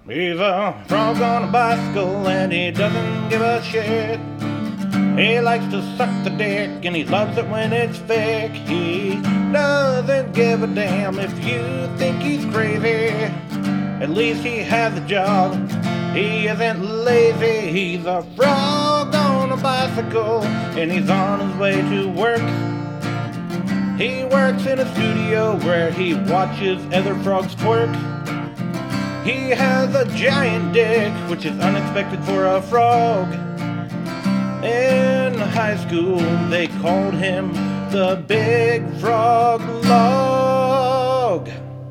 He's a frog on a bicycle and he doesn't give a shit. He likes to suck the dick and he loves it when it's thick. He doesn't give a damn if you think he's crazy. At least he has a job. He isn't lazy. He's a frog on a bicycle and he's on his way to work. He works in a studio where he watches other frogs twerk. He has a giant dick, which is unexpected for a frog. In high school, they called him the Big Frog Log.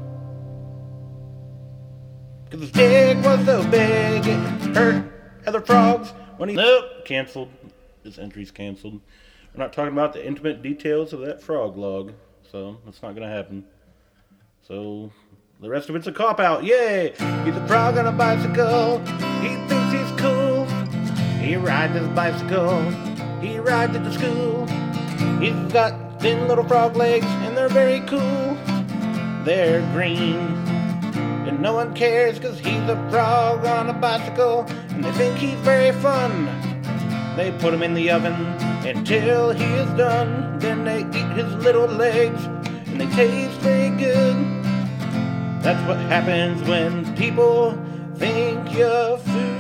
'Cause his dick was so big, it hurt other frogs when he... Nope, canceled. This entry's canceled. We're not talking about the intimate details of that frog log, so that's not going to happen. So... the rest of it's a cop-out. Yay! He's a frog on a bicycle. He thinks he's cool. He rides his bicycle. He rides it to school. He's got thin little frog legs, and they're very cool. They're green. And no one cares, because he's a frog on a bicycle. And they think he's very fun. They put him in the oven until he is done. Then they eat his little legs, and they taste very good. That's what happens when people think you're food.